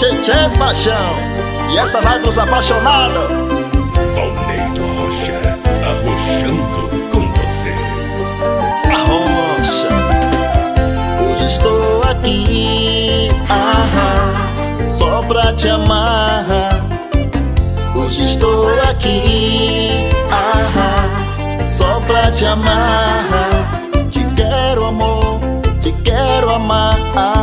Tchê Paixão. E essa vai pros apaixonados. Valneito Rocha, arrochando com você. Arrocha. Hoje estou aqui, só pra te amar. Hoje estou aqui, só pra te amar. Te quero, amor, te quero amar.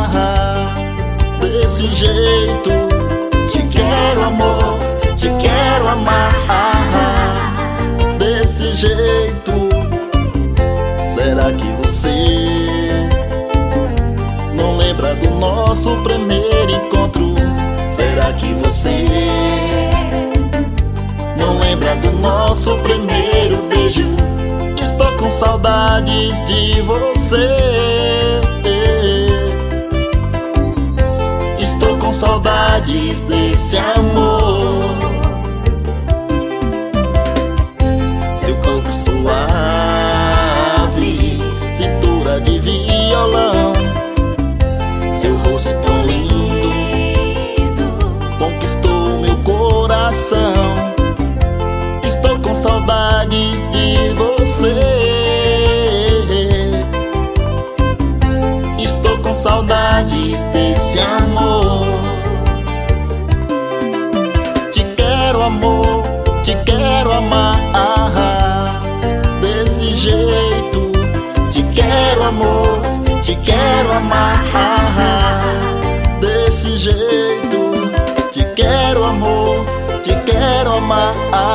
Desse jeito, te quero, amor, te quero amar. Desse jeito. Será que você não lembra do nosso primeiro encontro? Será que você não lembra do nosso primeiro beijo? Estou com saudades de você. Estou com saudades desse amor. Seu corpo suave, cintura de violão, seu rosto tão lindo, conquistou meu coração. Estou com saudades de você. Estou com saudades desse amor. Te quero, amor, te quero amar. Desse jeito. Te quero, amor, te quero amar. Desse jeito. Te quero, amor, te quero amar.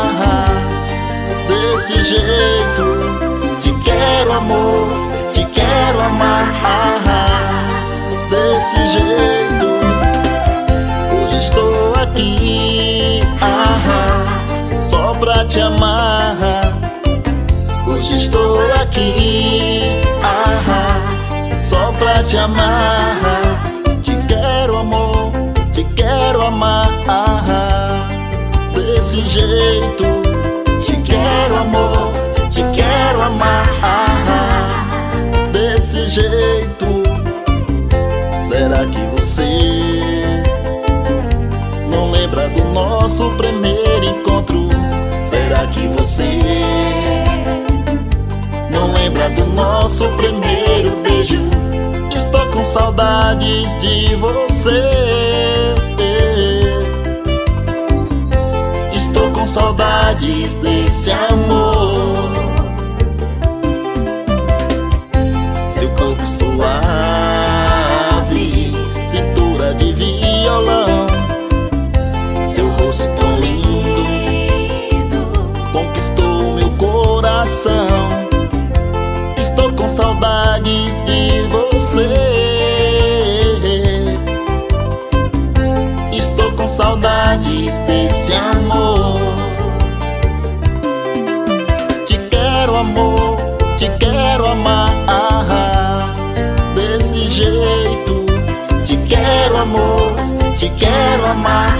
Desse jeito. Te quero, amor, te quero amar. Desse jeito. Hoje estou aqui, só pra te amar. Hoje estou aqui, só pra te amar. Te quero, amor, te quero amar. Desse jeito. Te quero, amor, te quero amar. Desse jeito. Será que você não lembra do nosso primeiro encontro? Será que você não lembra do nosso primeiro beijo? Estou com saudades de você. Estou com saudades desse amor. Seu corpo suave, cintura de violão, seu rosto tão lindo, conquistou meu coração. Estou com saudades de você. Estou com saudades desse amor. Te quero, amor, te quero amar. Desse jeito. Te quero, amor, te quero amar.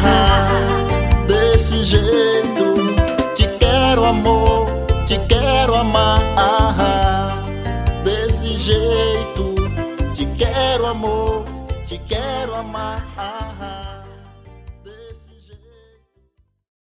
Desse jeito. Te quero, amor, te quero amar. Desse jeito. Te quero, amor, te quero amar.